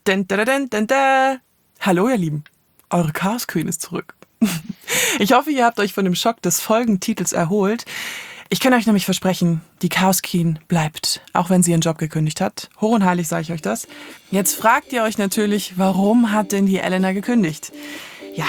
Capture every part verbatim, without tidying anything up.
Dun, dun, dun, dun, dun. Hallo ihr Lieben, eure Chaos Queen ist zurück. Ich hoffe, ihr habt euch von dem Schock des Folgentitels erholt. Ich kann euch nämlich versprechen, die Chaos Queen bleibt, auch wenn sie ihren Job gekündigt hat. Hoch und heilig sage ich euch das. Jetzt fragt ihr euch natürlich, warum hat denn die Elena gekündigt? Ja,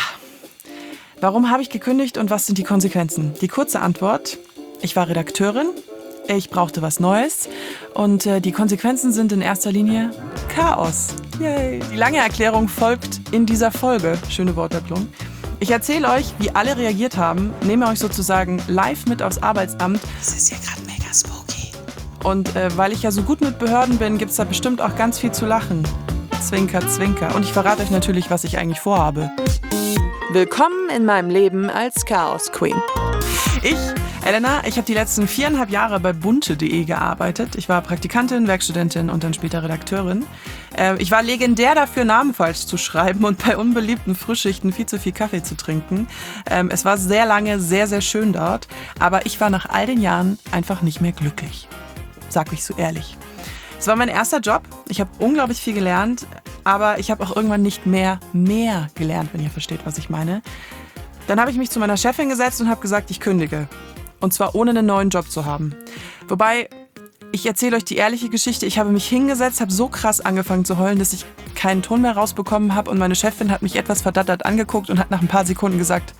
warum habe ich gekündigt und was sind die Konsequenzen? Die kurze Antwort, ich war Redakteurin, ich brauchte was Neues und äh, die Konsequenzen sind in erster Linie Chaos. Yay. Die lange Erklärung folgt in dieser Folge. Schöne Wortwendung. Ich erzähle euch, wie alle reagiert haben, nehme euch sozusagen live mit aufs Arbeitsamt. Es ist hier gerade mega spooky. Und äh, weil ich ja so gut mit Behörden bin, gibt es da bestimmt auch ganz viel zu lachen. Zwinker, zwinker. Und ich verrate euch natürlich, was ich eigentlich vorhabe. Willkommen in meinem Leben als Chaos Queen. Ich, Elena, ich habe die letzten viereinhalb Jahre bei bunte punkt de gearbeitet. Ich war Praktikantin, Werkstudentin und dann später Redakteurin. Äh, ich war legendär dafür, Namen falsch zu schreiben und bei unbeliebten Frühschichten viel zu viel Kaffee zu trinken. Ähm, es war sehr lange sehr, sehr schön dort, aber ich war nach all den Jahren einfach nicht mehr glücklich. Sag ich so ehrlich. Es war mein erster Job. Ich habe unglaublich viel gelernt, aber ich habe auch irgendwann nicht mehr mehr gelernt, wenn ihr versteht, was ich meine. Dann habe ich mich zu meiner Chefin gesetzt und habe gesagt, ich kündige. Und zwar ohne einen neuen Job zu haben. Wobei, ich erzähle euch die ehrliche Geschichte. Ich habe mich hingesetzt, habe so krass angefangen zu heulen, dass ich keinen Ton mehr rausbekommen habe. Und meine Chefin hat mich etwas verdattert angeguckt und hat nach ein paar Sekunden gesagt,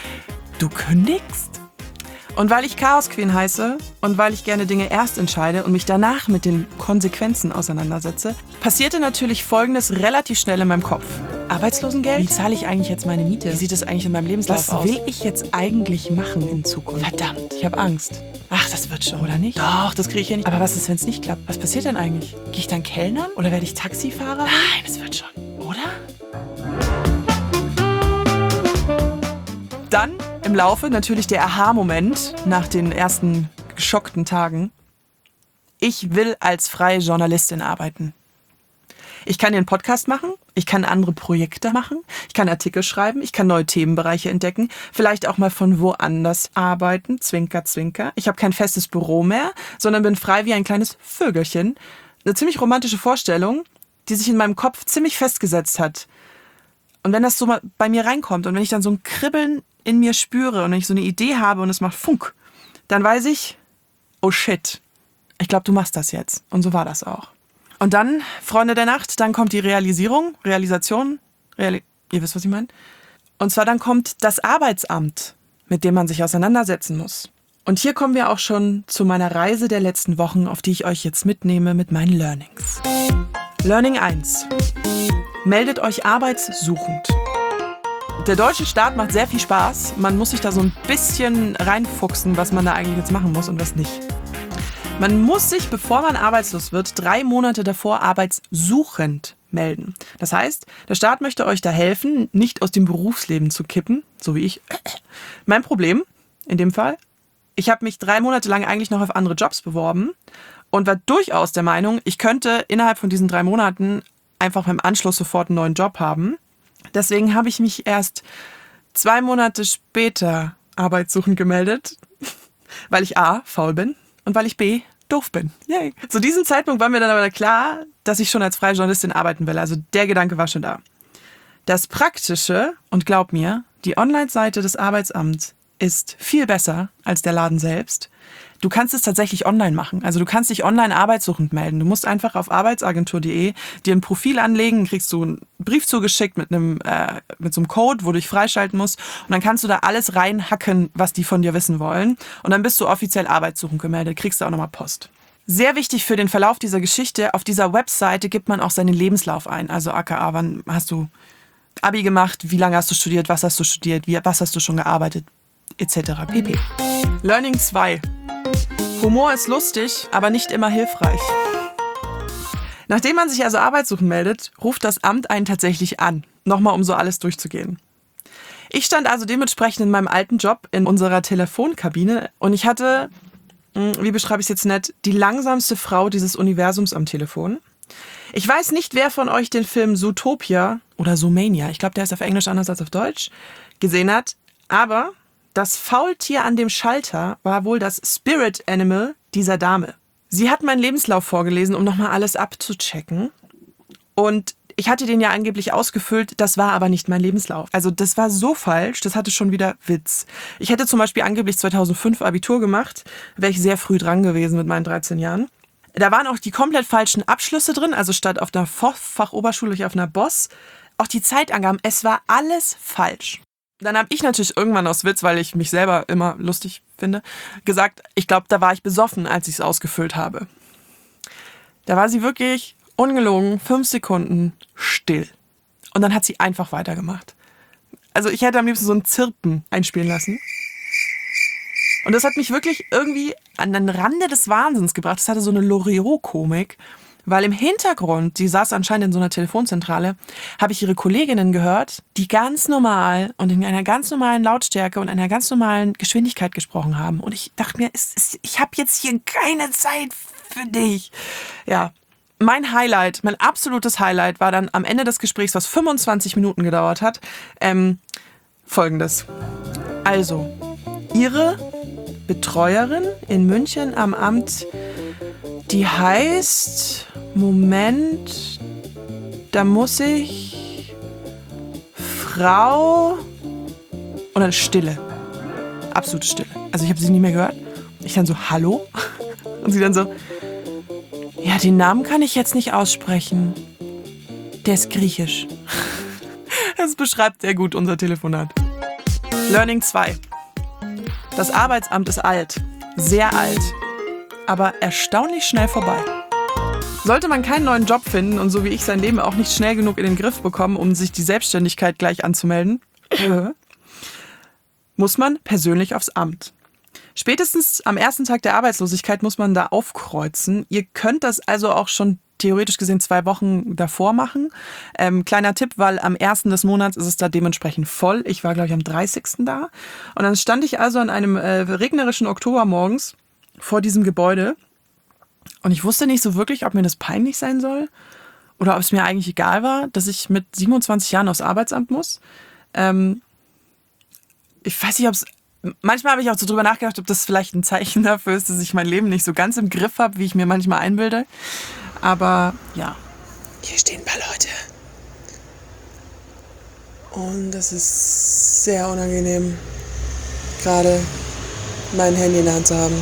du kündigst? Und weil ich Chaos Queen heiße und weil ich gerne Dinge erst entscheide und mich danach mit den Konsequenzen auseinandersetze, passierte natürlich Folgendes relativ schnell in meinem Kopf. Arbeitslosengeld? Wie zahle ich eigentlich jetzt meine Miete? Wie sieht es eigentlich in meinem Lebenslauf aus? Was will ich jetzt eigentlich machen in Zukunft? Verdammt, ich habe Angst. Ach, das wird schon, oder nicht? Doch, das kriege ich ja nicht. Aber was ist, wenn es nicht klappt? Was passiert denn eigentlich? Gehe ich dann Kellnern? Oder werde ich Taxifahrer? Nein, es wird schon, oder? Dann im Laufe natürlich der Aha-Moment nach den ersten geschockten Tagen. Ich will als freie Journalistin arbeiten. Ich kann den Podcast machen, ich kann andere Projekte machen, ich kann Artikel schreiben, ich kann neue Themenbereiche entdecken, vielleicht auch mal von woanders arbeiten, zwinker, zwinker. Ich habe kein festes Büro mehr, sondern bin frei wie ein kleines Vögelchen. Eine ziemlich romantische Vorstellung, die sich in meinem Kopf ziemlich festgesetzt hat. Und wenn das so mal bei mir reinkommt und wenn ich dann so ein Kribbeln in mir spüre und wenn ich so eine Idee habe und es macht Funk, dann weiß ich, oh shit, ich glaube, du machst das jetzt. Und so war das auch. Und dann, Freunde der Nacht, dann kommt die Realisierung, Realisation, Reali- ihr wisst, was ich meine. Und zwar dann kommt das Arbeitsamt, mit dem man sich auseinandersetzen muss. Und hier kommen wir auch schon zu meiner Reise der letzten Wochen, auf die ich euch jetzt mitnehme mit meinen Learnings. Learning eins. Meldet euch arbeitssuchend. Der deutsche Staat macht sehr viel Spaß. Man muss sich da so ein bisschen reinfuchsen, was man da eigentlich jetzt machen muss und was nicht. Man muss sich, bevor man arbeitslos wird, drei Monate davor arbeitssuchend melden. Das heißt, der Staat möchte euch da helfen, nicht aus dem Berufsleben zu kippen, so wie ich. Mein Problem in dem Fall, ich habe mich drei Monate lang eigentlich noch auf andere Jobs beworben und war durchaus der Meinung, ich könnte innerhalb von diesen drei Monaten einfach beim Anschluss sofort einen neuen Job haben. Deswegen habe ich mich erst zwei Monate später arbeitssuchend gemeldet, weil ich A, faul bin und weil ich B, doof bin. Yay. Zu diesem Zeitpunkt war mir dann aber klar, dass ich schon als freie Journalistin arbeiten will. Also der Gedanke war schon da. Das Praktische, und glaub mir, die Online-Seite des Arbeitsamts ist viel besser als der Laden selbst. Du kannst es tatsächlich online machen. Also du kannst dich online arbeitssuchend melden. Du musst einfach auf arbeitsagentur punkt de dir ein Profil anlegen, kriegst du einen Brief zugeschickt mit einem äh, mit so einem Code, wo du dich freischalten musst. Und dann kannst du da alles reinhacken, was die von dir wissen wollen. Und dann bist du offiziell arbeitssuchend gemeldet, kriegst du auch nochmal Post. Sehr wichtig für den Verlauf dieser Geschichte, auf dieser Webseite gibt man auch seinen Lebenslauf ein. Also aka, wann hast du Abi gemacht, wie lange hast du studiert, was hast du studiert, wie, was hast du schon gearbeitet, et cetera pp. Learning zwei. Humor ist lustig, aber nicht immer hilfreich. Nachdem man sich also arbeitssuchend meldet, ruft das Amt einen tatsächlich an. Nochmal, um so alles durchzugehen. Ich stand also dementsprechend in meinem alten Job in unserer Telefonkabine und ich hatte, wie beschreibe ich es jetzt nett, die langsamste Frau dieses Universums am Telefon. Ich weiß nicht, wer von euch den Film Zootopia oder Zoomania, ich glaube, der ist auf Englisch anders als auf Deutsch, gesehen hat, aber das Faultier an dem Schalter war wohl das Spirit Animal dieser Dame. Sie hat meinen Lebenslauf vorgelesen, um nochmal alles abzuchecken. Und ich hatte den ja angeblich ausgefüllt, das war aber nicht mein Lebenslauf. Also das war so falsch, das hatte schon wieder Witz. Ich hätte zum Beispiel angeblich zweitausendfünf Abitur gemacht, wäre ich sehr früh dran gewesen mit meinen dreizehn Jahren. Da waren auch die komplett falschen Abschlüsse drin, also statt auf einer Fachoberschule, ich auf einer Boss. Auch die Zeitangaben, es war alles falsch. Dann habe ich natürlich irgendwann aus Witz, weil ich mich selber immer lustig finde, gesagt, ich glaube, da war ich besoffen, als ich es ausgefüllt habe. Da war sie wirklich ungelogen fünf Sekunden still. Und dann hat sie einfach weitergemacht. Also ich hätte am liebsten so ein Zirpen einspielen lassen. Und das hat mich wirklich irgendwie an den Rande des Wahnsinns gebracht. Das hatte so eine Loriot-Komik. Weil im Hintergrund, die saß anscheinend in so einer Telefonzentrale, habe ich ihre Kolleginnen gehört, die ganz normal und in einer ganz normalen Lautstärke und einer ganz normalen Geschwindigkeit gesprochen haben. Und ich dachte mir, es ist, ich habe jetzt hier keine Zeit für dich. Ja, mein Highlight, mein absolutes Highlight war dann am Ende des Gesprächs, was fünfundzwanzig Minuten gedauert hat, ähm, folgendes. Also, ihre Betreuerin in München am Amt, die heißt, Moment, da muss ich, Frau, und dann Stille, absolute Stille. Also ich habe sie nie mehr gehört. Ich dann so, hallo? Und sie dann so, ja, den Namen kann ich jetzt nicht aussprechen. Der ist griechisch. Das beschreibt sehr gut unser Telefonat. Learning zwei. Das Arbeitsamt ist alt, sehr alt, aber erstaunlich schnell vorbei. Sollte man keinen neuen Job finden und so wie ich sein Leben auch nicht schnell genug in den Griff bekommen, um sich die Selbstständigkeit gleich anzumelden, muss man persönlich aufs Amt. Spätestens am ersten Tag der Arbeitslosigkeit muss man da aufkreuzen. Ihr könnt das also auch schon theoretisch gesehen zwei Wochen davor machen. Ähm, kleiner Tipp, weil am ersten des Monats ist es da dementsprechend voll. Ich war, glaube ich, am dreißigsten da. Und dann stand ich also an einem äh, regnerischen Oktobermorgens vor diesem Gebäude und ich wusste nicht so wirklich, ob mir das peinlich sein soll oder ob es mir eigentlich egal war, dass ich mit siebenundzwanzig Jahren aufs Arbeitsamt muss. Ähm, ich weiß nicht, ob es... Manchmal habe ich auch so drüber nachgedacht, ob das vielleicht ein Zeichen dafür ist, dass ich mein Leben nicht so ganz im Griff habe, wie ich mir manchmal einbilde. Aber ja. Hier stehen ein paar Leute. Und das ist sehr unangenehm, gerade mein Handy in der Hand zu haben.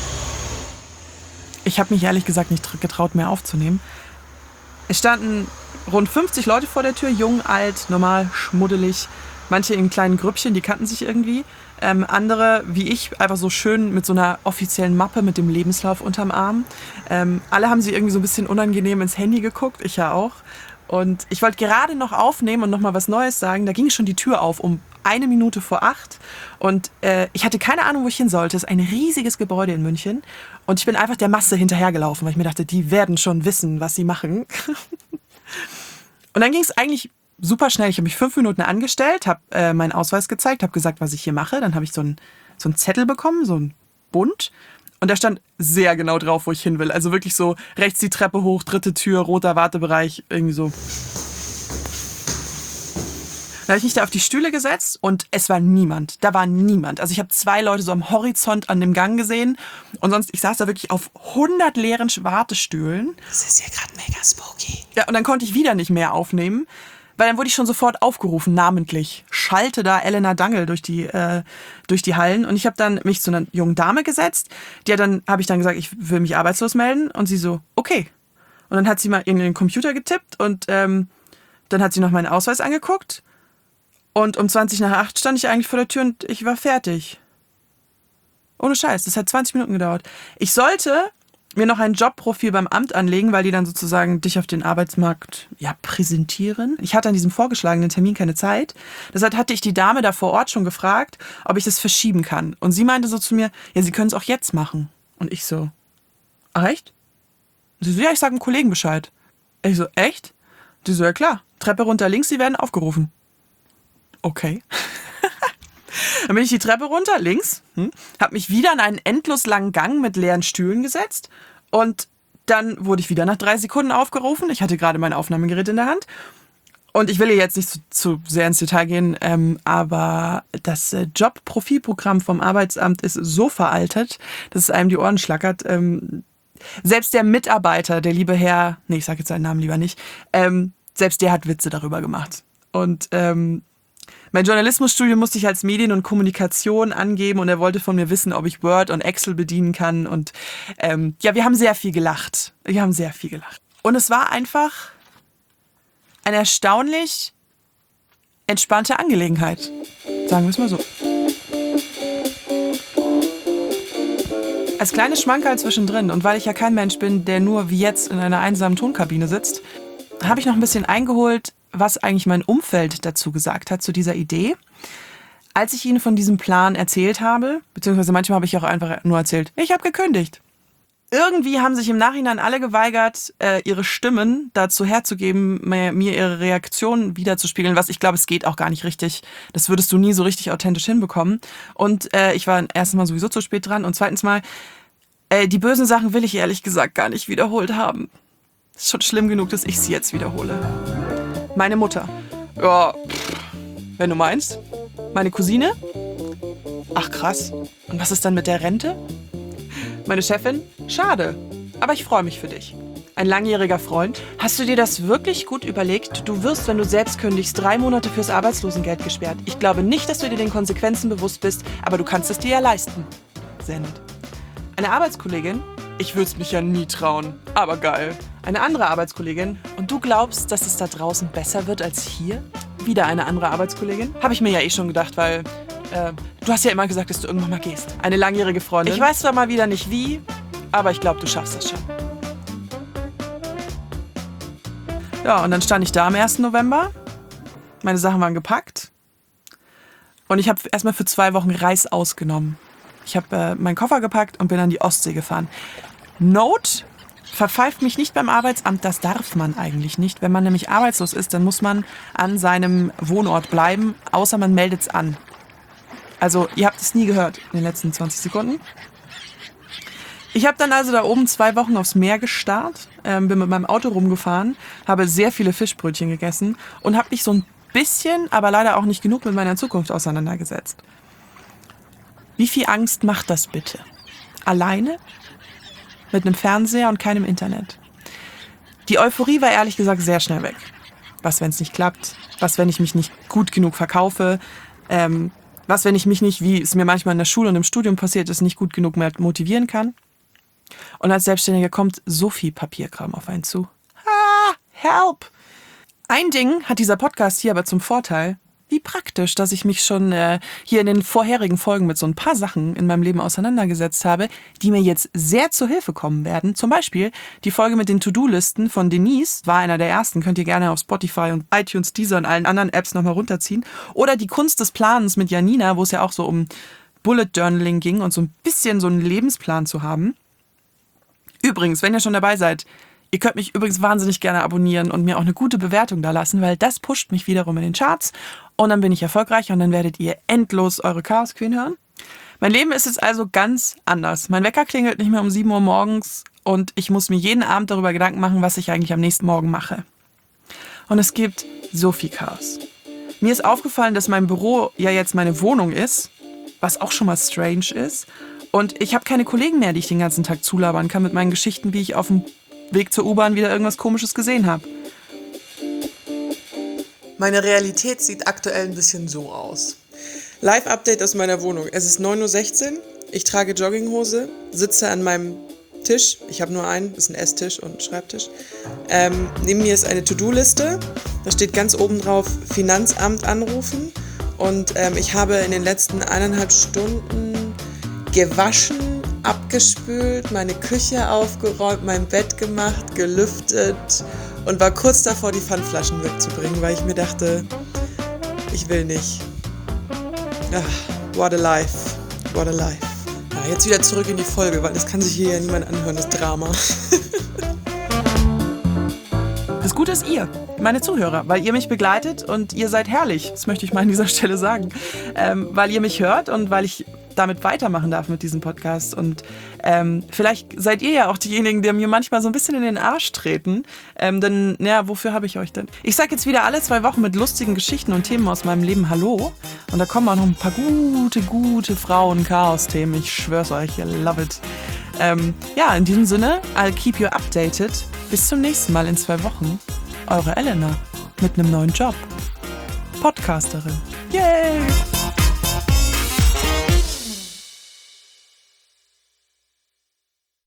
Ich habe mich ehrlich gesagt nicht getraut, mehr aufzunehmen. Es standen rund fünfzig Leute vor der Tür, jung, alt, normal, schmuddelig. Manche in kleinen Grüppchen, die kannten sich irgendwie. Ähm, andere, wie ich, einfach so schön mit so einer offiziellen Mappe mit dem Lebenslauf unterm Arm. Ähm, alle haben sie irgendwie so ein bisschen unangenehm ins Handy geguckt, ich ja auch. Und ich wollte gerade noch aufnehmen und noch mal was Neues sagen. Da ging schon die Tür auf um eine Minute vor acht. Und äh, ich hatte keine Ahnung, wo ich hin sollte. Es ist ein riesiges Gebäude in München. Und ich bin einfach der Masse hinterhergelaufen, weil ich mir dachte, die werden schon wissen, was sie machen. Und dann ging es eigentlich super schnell. Ich habe mich fünf Minuten angestellt, habe äh, meinen Ausweis gezeigt, habe gesagt, was ich hier mache. Dann habe ich so einen so einen Zettel bekommen, so einen Bund. Und da stand sehr genau drauf, wo ich hin will. Also wirklich so rechts die Treppe hoch, dritte Tür, roter Wartebereich, irgendwie so. Dann habe ich mich da auf die Stühle gesetzt und es war niemand. Da war niemand. Also ich habe zwei Leute so am Horizont an dem Gang gesehen. Und sonst, ich saß da wirklich auf hundert leeren Wartestühlen. Das ist hier gerade mega spooky. Ja, und dann konnte ich wieder nicht mehr aufnehmen. Weil dann wurde ich schon sofort aufgerufen, namentlich. Schalte da Elena Dangel durch die, äh, durch die Hallen. Und ich habe dann mich zu einer jungen Dame gesetzt. Die hat dann, habe ich dann gesagt, ich will mich arbeitslos melden. Und sie so, okay. Und dann hat sie mal in den Computer getippt und ähm, dann hat sie noch meinen Ausweis angeguckt. Und um zwanzig nach acht stand ich eigentlich vor der Tür und ich war fertig. Ohne Scheiß, das hat zwanzig Minuten gedauert. Ich sollte mir noch ein Jobprofil beim Amt anlegen, weil die dann sozusagen dich auf den Arbeitsmarkt ja, präsentieren. Ich hatte an diesem vorgeschlagenen Termin keine Zeit. Deshalb hatte ich die Dame da vor Ort schon gefragt, ob ich das verschieben kann. Und sie meinte so zu mir, ja, Sie können es auch jetzt machen. Und ich so, ach echt? Und sie so, ja, ich sage einem Kollegen Bescheid. Ich so, echt? Und sie so, ja klar, Treppe runter links, Sie werden aufgerufen. Okay. Dann bin ich die Treppe runter, links, hm, habe mich wieder in einen endlos langen Gang mit leeren Stühlen gesetzt und dann wurde ich wieder nach drei Sekunden aufgerufen. Ich hatte gerade mein Aufnahmegerät in der Hand und ich will hier jetzt nicht zu, zu sehr ins Detail gehen, ähm, aber das äh, Jobprofilprogramm vom Arbeitsamt ist so veraltet, dass es einem die Ohren schlackert. Ähm, selbst der Mitarbeiter, der liebe Herr, nee, ich sage jetzt seinen Namen lieber nicht, ähm, selbst der hat Witze darüber gemacht. Und ähm, mein Journalismusstudium musste ich als Medien und Kommunikation angeben und er wollte von mir wissen, ob ich Word und Excel bedienen kann. Und ähm, ja, wir haben sehr viel gelacht. Wir haben sehr viel gelacht. Und es war einfach eine erstaunlich entspannte Angelegenheit. Sagen wir es mal so. Als kleine Schmankerl zwischendrin und weil ich ja kein Mensch bin, der nur wie jetzt in einer einsamen Tonkabine sitzt, habe ich noch ein bisschen eingeholt, was eigentlich mein Umfeld dazu gesagt hat, zu dieser Idee. Als ich ihnen von diesem Plan erzählt habe, beziehungsweise manchmal habe ich auch einfach nur erzählt, ich habe gekündigt. Irgendwie haben sich im Nachhinein alle geweigert, ihre Stimmen dazu herzugeben, mir ihre Reaktion wiederzuspiegeln, was ich glaube, es geht auch gar nicht richtig. Das würdest du nie so richtig authentisch hinbekommen. Und äh, ich war erstens mal sowieso zu spät dran und zweitens mal, äh, die bösen Sachen will ich ehrlich gesagt gar nicht wiederholt haben. Ist schon schlimm genug, dass ich sie jetzt wiederhole. Meine Mutter. Ja, wenn du meinst. Meine Cousine. Ach krass. Und was ist dann mit der Rente? Meine Chefin. Schade. Aber ich freue mich für dich. Ein langjähriger Freund. Hast du dir das wirklich gut überlegt? Du wirst, wenn du selbst kündigst, drei Monate fürs Arbeitslosengeld gesperrt. Ich glaube nicht, dass du dir den Konsequenzen bewusst bist, aber du kannst es dir ja leisten. Sehr nett. Eine Arbeitskollegin. Ich würde es mich ja nie trauen. Aber geil. Eine andere Arbeitskollegin. Und du glaubst, dass es da draußen besser wird als hier? Wieder eine andere Arbeitskollegin? Habe ich mir ja eh schon gedacht, weil äh, du hast ja immer gesagt, dass du irgendwann mal gehst. Eine langjährige Freundin. Ich weiß zwar mal wieder nicht wie, aber ich glaube, du schaffst das schon. Ja, und dann stand ich da am ersten November. Meine Sachen waren gepackt. Und ich habe erstmal für zwei Wochen Reis ausgenommen. Ich habe äh, meinen Koffer gepackt und bin an die Ostsee gefahren. Note, verpfeift mich nicht beim Arbeitsamt, das darf man eigentlich nicht. Wenn man nämlich arbeitslos ist, dann muss man an seinem Wohnort bleiben, außer man meldet es an. Also, ihr habt es nie gehört in den letzten zwanzig Sekunden. Ich habe dann also da oben zwei Wochen aufs Meer gestarrt, ähm, bin mit meinem Auto rumgefahren, habe sehr viele Fischbrötchen gegessen und habe mich so ein bisschen, aber leider auch nicht genug mit meiner Zukunft auseinandergesetzt. Wie viel Angst macht das bitte? Alleine? Mit einem Fernseher und keinem Internet. Die Euphorie war ehrlich gesagt sehr schnell weg. Was, wenn es nicht klappt? Was, wenn ich mich nicht gut genug verkaufe? Ähm, was, wenn ich mich nicht, wie es mir manchmal in der Schule und im Studium passiert ist, nicht gut genug mehr motivieren kann? Und als Selbstständiger kommt so viel Papierkram auf einen zu. Ah, help! Ein Ding hat dieser Podcast hier aber zum Vorteil. Wie praktisch, dass ich mich schon äh, hier in den vorherigen Folgen mit so ein paar Sachen in meinem Leben auseinandergesetzt habe, die mir jetzt sehr zur Hilfe kommen werden. Zum Beispiel die Folge mit den To-Do-Listen von Denise, war einer der ersten, könnt ihr gerne auf Spotify und iTunes, Deezer und allen anderen Apps nochmal runterziehen. Oder die Kunst des Planens mit Janina, wo es ja auch so um Bullet Journaling ging und so ein bisschen so einen Lebensplan zu haben. Übrigens, wenn ihr schon dabei seid, ihr könnt mich übrigens wahnsinnig gerne abonnieren und mir auch eine gute Bewertung da lassen, weil das pusht mich wiederum in den Charts und dann bin ich erfolgreich und dann werdet ihr endlos eure Chaos Queen hören. Mein Leben ist jetzt also ganz anders. Mein Wecker klingelt nicht mehr um sieben Uhr morgens und ich muss mir jeden Abend darüber Gedanken machen, was ich eigentlich am nächsten Morgen mache. Und es gibt so viel Chaos. Mir ist aufgefallen, dass mein Büro ja jetzt meine Wohnung ist, was auch schon mal strange ist. Und ich habe keine Kollegen mehr, die ich den ganzen Tag zulabern kann mit meinen Geschichten, wie ich auf dem Weg zur U-Bahn wieder irgendwas Komisches gesehen habe. Meine Realität sieht aktuell ein bisschen so aus. Live-Update aus meiner Wohnung. Es ist neun Uhr sechzehn, ich trage Jogginghose, sitze an meinem Tisch. Ich habe nur einen, das ist ein Esstisch und ein Schreibtisch. Ähm, neben mir ist eine To-Do-Liste. Da steht ganz oben drauf Finanzamt anrufen. Und ähm, ich habe in den letzten eineinhalb Stunden gewaschen, abgespült, meine Küche aufgeräumt, mein Bett gemacht, gelüftet und war kurz davor, die Pfandflaschen wegzubringen, weil ich mir dachte, ich will nicht. Ach, what a life, what a life. Ja, jetzt wieder zurück in die Folge, weil das kann sich hier ja niemand anhören, das Drama. Das Gute ist ihr, meine Zuhörer, weil ihr mich begleitet und ihr seid herrlich, das möchte ich mal an dieser Stelle sagen, ähm, weil ihr mich hört und weil ich damit weitermachen darf mit diesem Podcast und ähm, vielleicht seid ihr ja auch diejenigen, die mir manchmal so ein bisschen in den Arsch treten, ähm, denn ja, wofür habe ich euch denn? Ich sage jetzt wieder alle zwei Wochen mit lustigen Geschichten und Themen aus meinem Leben Hallo und da kommen auch noch ein paar gute, gute Frauen-Chaos-Themen, ich schwör's euch, ihr love it. Ähm, ja, in diesem Sinne, I'll keep you updated. Bis zum nächsten Mal in zwei Wochen. Eure Elena mit einem neuen Job. Podcasterin. Yay!